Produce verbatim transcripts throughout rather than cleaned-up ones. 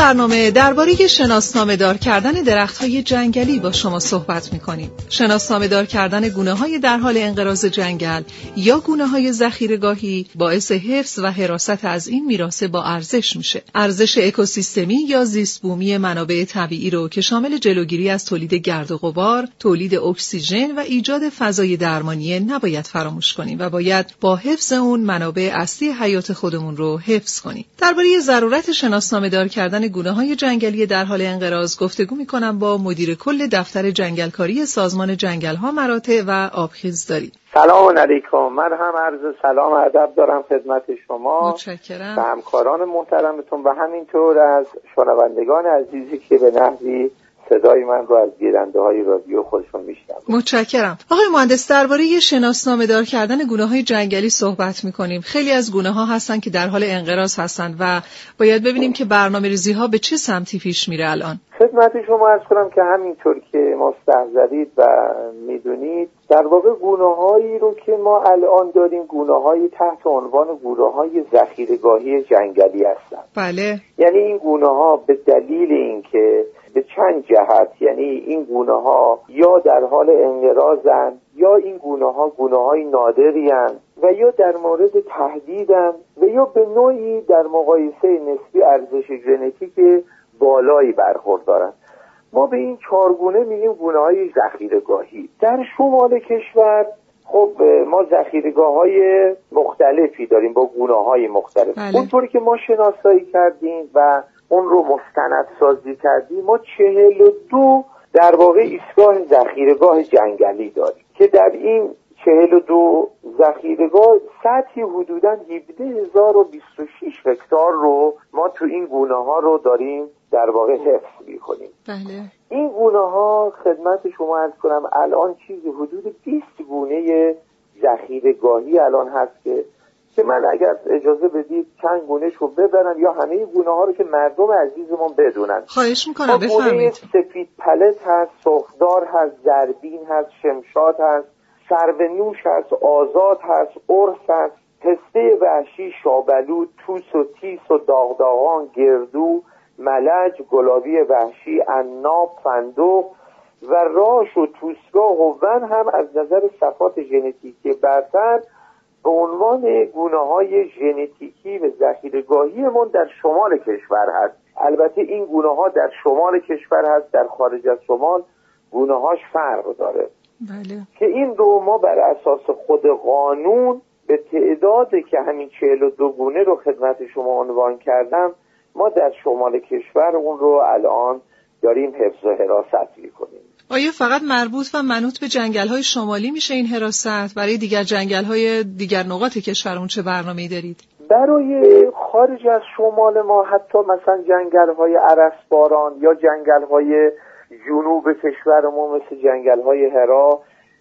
برنامه درباره شناسنامه‌دار کردن درخت‌های جنگلی با شما صحبت می‌کنیم. شناسنامه‌دار کردن گونه‌های در حال انقراض جنگل یا گونه‌های ذخیره‌گاهی باعث حفظ و حراست از این میراث با ارزش میشه. ارزش اکوسیستمی یا زیست بومی منابع طبیعی رو که شامل جلوگیری از تولید گرد و غبار، تولید اکسیژن و ایجاد فضای درمانی نباید فراموش کنیم و باید با حفظ اون منابع اصلی حیات خودمون رو حفظ کنیم. درباره ضرورت شناسنامه‌دار کردن گونه‌های جنگلی در حال انقراض گفتگو می‌کنم با مدیر کل دفتر جنگلکاری سازمان جنگل‌ها مراتع و آبخیزداری. سلام علیکم. من هم عرض سلام و ادب دارم خدمت شما. متشکرم. و همکاران محترمتون و همینطور از شنوندگان عزیزی که به نحوی صدای من رو از گیرنده‌های رادیو خودشون میشنون. متشکرم. آقای مهندس، درباره شناسنامه‌دار کردن گونه‌های جنگلی صحبت می‌کنیم. خیلی از گونه‌ها هستن که در حال انقراض هستن و باید ببینیم که برنامه‌ریزی‌ها به چه سمتی پیش میره الان. خدمت شما عرض کنم که همینطور که مستحضرید و میدونید در واقع گونه‌هایی رو که ما الان داریم گونه‌های تحت عنوان گونه‌های ذخیره‌گاهی جنگلی هستن. بله. یعنی این گونه‌ها به دلیل اینکه به چند جهت، یعنی این گونه‌ها یا در حال انقراضن یا این گونه‌ها گونه‌های نادرین و یا در مورد تهدیدن و یا به نوعی در مقایسه نسبی ارزش ژنتیک بالایی برخوردارن. ما به این چهار گونه میگیم گونه‌های ذخیره‌گاهی. در شمال کشور خب ما ذخیره‌گاه‌های مختلفی داریم با گونه‌های مختلف. بله. اونطوری که ما شناسایی کردیم و اون رو مستند سازی کردیم، ما چهل و دو در واقع ایستگاه ذخیره‌گاه جنگلی داریم که در این چهل و دو ذخیره‌گاه سطحی حدوداً هفده هزار و بیست و شش هکتار رو ما تو این گونه‌ها رو داریم در واقع حفظ می‌کنیم. بله. این گونه‌ها خدمت شما عرض کنم الان چیزی حدود بیست گونه ذخیره‌گاهی الان هست که که من اگر اجازه بدید چند گونه‌ش رو ببرم یا همه گونه‌ها رو که مردم عزیزمون بدونن. خواهش می‌کنم بفرمایید. گونه سفید پلت هست، سرخدار هست، زربین هست، شمشاد هست، سرونوش هست، آزاد هست، ارس هست، پسته وحشی، شابلو، توس و تیس و داغداغان، گردو، ملج، گلابی وحشی، عناب، فندق و راش و توسگاه و ون هم از نظر صفات ژنتیکی برتر به عنوان گونه‌های ژنتیکی و ذخیره‌گاهیمون در شمال کشور هست. البته این گونه‌ها در شمال کشور هست، در خارج از شمال گونه‌هاش فرق داره. بله. که این رو ما بر اساس خود قانون به تعدادی که همین چهل و دو گونه رو خدمت شما عنوان کردم ما در شمال کشور اون رو الان داریم حفظ و حراست می‌کنیم. آیا فقط مربوط و منوط به جنگل‌های شمالی میشه این حراست؟ برای دیگر جنگل‌های دیگر نقاط کشورمون چه برنامه‌ای دارید؟ برای خارج از شمال ما حتی مثلا جنگل‌های ارسباران یا جنگل‌های جنوب کشورمون مثل جنگل‌های هرا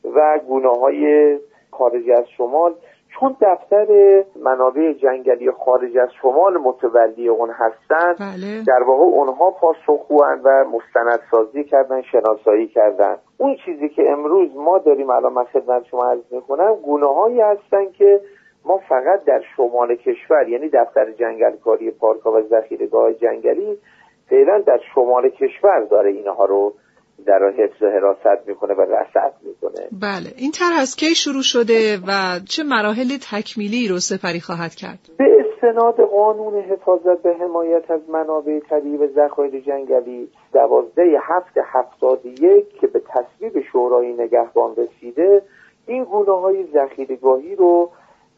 و گونه‌های خارج از شمال، چون دفتر منابع جنگلی خارج از شمال متولی اون هستن، بله. در واقع اونها پاسخگوان و مستندسازی کردن، شناسایی کردن. اون چیزی که امروز ما داریم الان من خدمت شما عرض میکنم گونه‌هایی هستن که ما فقط در شمال کشور، یعنی دفتر جنگلکاری پارک‌ها و ذخیره‌گاه جنگلی فعلا در شمال کشور داره اینها رو در حفظ و حراست میکنه و رصد میکنه. بله. این طرح از کی شروع شده و چه مراحل تکمیلی رو سپری خواهد کرد؟ به استناد قانون حفاظت به حمایت از منابع طبیعی و ذخایر جنگلی دوازده هفت هفتاد و یک که به تصویب شورای نگهبان رسیده، این گونه‌های ذخیره‌گاهی رو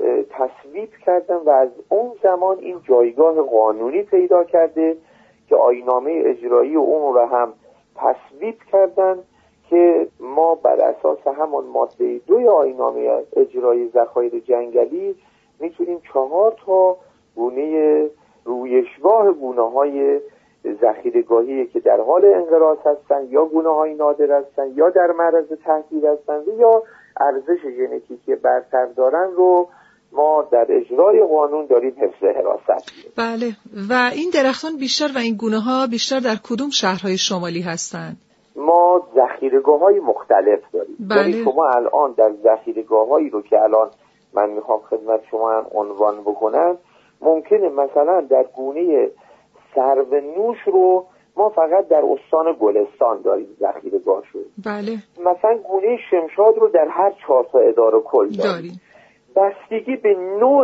تصویب کردن و از اون زمان این جایگاه قانونی پیدا کرده که آیین‌نامه اجرایی اون رو هم تصویب کردن که ما بر اساس همون ماده دوی آیین‌نامه اجرایی ذخایر جنگلی میتونیم چهار تا گونه رویشگاه گونه‌های ذخیره‌گاهی که در حال انقراض هستن یا گونه‌های نادر هستن یا در معرض تهدید هستن یا ارزش ژنتیکی برتر دارن رو ما در اجرای قانون داریم حفظ حراست. بله. و این درختان بیشتر و این گونه‌ها بیشتر در کدوم شهرهای شمالی هستند؟ ما ذخیره‌گاه‌های مختلف داریم. بله. یعنی شما الان در ذخیره‌گاه‌هایی رو که الان من میخوام خدمت شما هم عنوان بکنم، ممکنه مثلا در گونه سرو نوش رو ما فقط در استان گلستان داریم ذخیره‌گاه شد. بله. مثلا گونه شمشاد رو در هر چهار تا اداره کل داریم. داریم. بستگی به نوع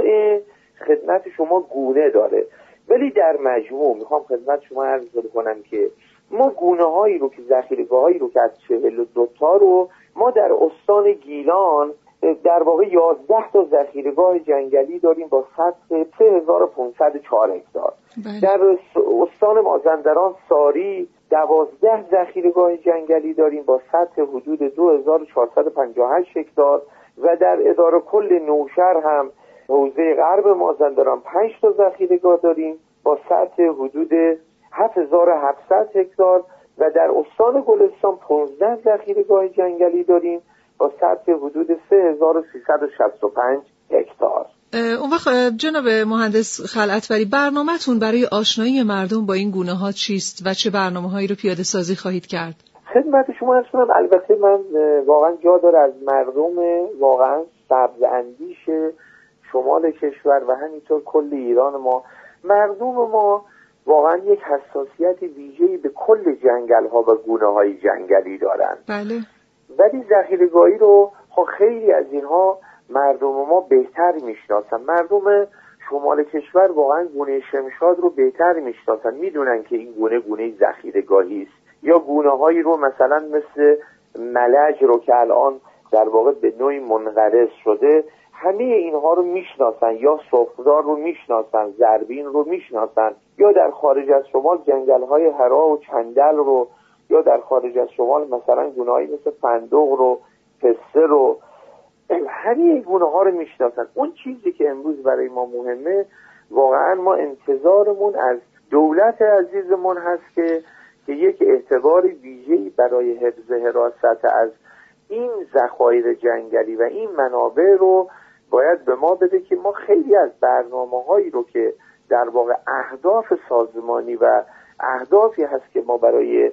خدمت شما گونه داره، ولی در مجموع میخوام خدمت شما عرض کنم که ما گونه هایی رو که ذخیره‌گاه هایی رو که از چهل و دو تا رو ما در استان گیلان در واقع یازده تا ذخیره‌گاه جنگلی داریم با سطح سه هزار و پانصد و چهار هکتار. بله. در استان مازندران ساری دوازده ذخیره‌گاه جنگلی داریم با سطح حدود دو هزار و چهارصد و پنجاه و هشت هکتار و در اداره کل نوشهر هم حوزه غرب مازندران پنج تا ذخیره‌گاه داریم با سطح حدود هفت هزار و هفتصد هکتار و در استان گلستان پانزده ذخیره‌گاه جنگلی داریم با سطح حدود سه هزار و سیصد و شصت و پنج هکتار. اون وقت جناب مهندس خلعتوری برنامه‌تون برای آشنایی مردم با این گونه‌ها چیست و چه برنامه‌هایی رو پیاده سازی خواهید کرد؟ خدمت شما عرض کنم البته من واقعا جا داره از مردم واقعا سبز اندیش شمال کشور و همینطور کل ایران ما، مردم ما واقعا یک حساسیت ویژه‌ای به کل جنگل‌ها و گونه‌های جنگلی دارن. بله. ولی ذخیره‌گاهی رو خب خیلی از اینها مردم ما بهتر میشناسن. مردم شمال کشور واقعا گونه شمشاد رو بهتر میشناسن، میدونن که این گونه گونه ذخیره‌گاهی است، یا گونه‌هایی رو مثلا مثل ملج رو که الان در واقع به نوعی منقرض شده، همه اینها رو میشناسن، یا سرخدار رو میشناسن، زربین رو میشناسن، یا در خارج از شمال جنگل‌های هرا و چندل رو، یا در خارج از شمال مثلا گونه‌هایی مثل فندق رو، پسته رو، همه این گونه‌ها رو میشناسن. اون چیزی که امروز برای ما مهمه واقعا ما انتظارمون از دولت عزیزمون هست که که یک اعتبار ویژه‌ای برای حفظ حراست از این ذخایر جنگلی و این منابع رو باید به ما بده که ما خیلی از برنامه‌هایی رو که در واقع اهداف سازمانی و اهدافی هست که ما برای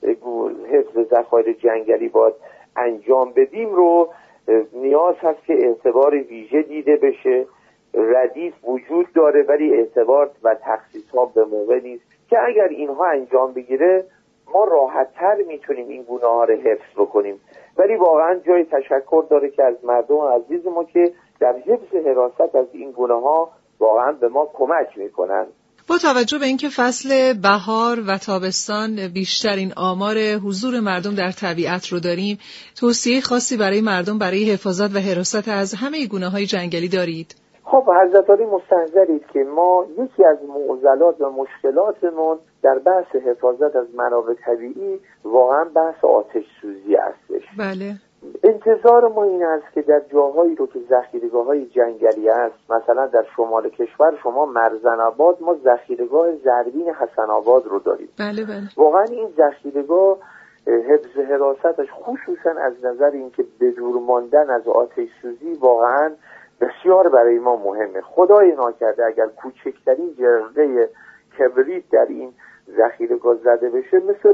حفظ ذخایر جنگلی باید انجام بدیم رو نیاز هست که اعتبار ویژه دیده بشه. ردیف وجود داره ولی اعتبار و تخصیص‌ها به موقع نیست که اگر اینها انجام بگیره ما راحت‌تر میتونیم این گونه‌ها رو حفظ بکنیم. ولی واقعا جای تشکر داره که از مردم عزیز ما که در حفظ حراست از این گونه‌ها واقعا به ما کمک میکنن. با توجه به اینکه فصل بهار و تابستان بیشترین آمار حضور مردم در طبیعت رو داریم، توصیه خاصی برای مردم برای حفاظت و حراست از همه گونه‌های جنگلی دارید؟ خب حضرت عالی مستحضرید که ما یکی از معضلات و مشکلاتمون در بحث حفاظت از منابع طبیعی واقعا بحث آتش سوزی هستش. بله. انتظار ما این است که در جاهایی رو که ذخیره‌گاه‌های جنگلی است، مثلا در شمال کشور شما مرزن آباد ما ذخیره‌گاه زربین حسن آباد رو داریم. بله بله. واقعا این ذخیره‌گاه حفظ حراستش خصوصا از نظر اینکه به دور ماندن از آتش سوزی واقعا بسیار برای ما مهمه. خدای ناکرده اگر کوچکترین جرقه کبریت در این ذخیره‌گاه زده بشه مثل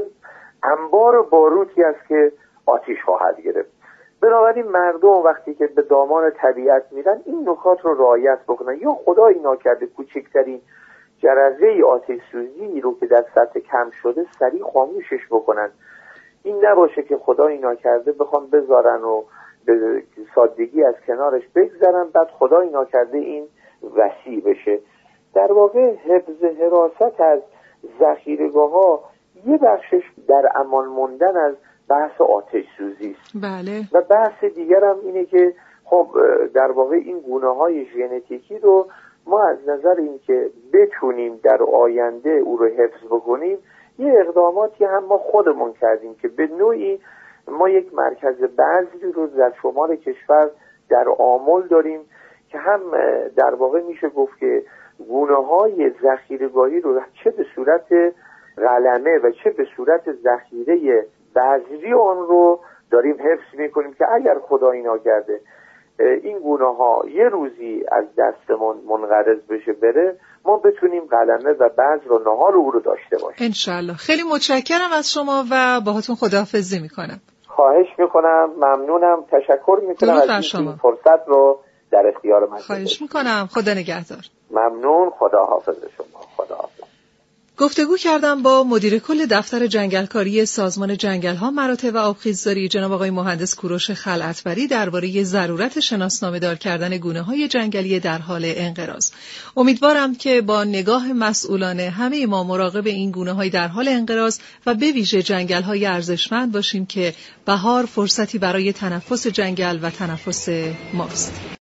انبار باروتی است که آتش خواهد گرفت. بنابراین مردم وقتی که به دامان طبیعت میرن این نکات رو رعایت بکنن، یا خدای ناکرده کوچکترین جرقه آتش سوزی رو که در سطح کم شده سریع خاموشش بکنن. این نباشه که خدای ناکرده بخوام بذارن و به سادگی از کنارش بگذرن بعد خدای ناکرده این وسیع بشه. در واقع حفظ حراست از ذخیره‌گاه‌ها یه بخشش در امان موندن از بحث آتش سوزی است. بله. و بحث دیگر هم اینه که خب در واقع این گونه‌های ژنتیکی رو ما از نظر اینکه بتونیم در آینده او رو حفظ بکنیم یه اقداماتی هم ما خودمون کردیم که به نوعی ما یک مرکز بذری رو در شمال کشور در آمل داریم که هم در واقع میشه گفت که گونه‌های ذخیره‌گاهی رو چه به صورت قلمه و چه به صورت ذخیره بذری آن رو داریم حفظ میکنیم که اگر خدایی ناکرده این گونه‌ها یه روزی از دستمون منقرض بشه بره ما بتونیم قلمه و بذر رو نهال او رو داشته باشیم. انشالله. خیلی متشکرم از شما و باهاتون خداحافظی میکنم. خواهش میکنم، ممنونم، تشکر میکنم از این فرصت رو در اختیار من. خواهش میکنم. خدا نگهدار. ممنون. خدا حافظ شما. خدا حافظ. گفتگو کردم با مدیر کل دفتر جنگلکاری سازمان جنگل‌ها، مراتع و آبخیزداری جناب آقای مهندس کوروش خلعتبری درباره ضرورت شناسنامه‌دار کردن گونه‌های جنگلی در حال انقراض. امیدوارم که با نگاه مسئولانه همه ما مراقب این گونه‌های در حال انقراض و به ویژه جنگل‌های ارزشمند باشیم که بهار فرصتی برای تنفس جنگل و تنفس ماست.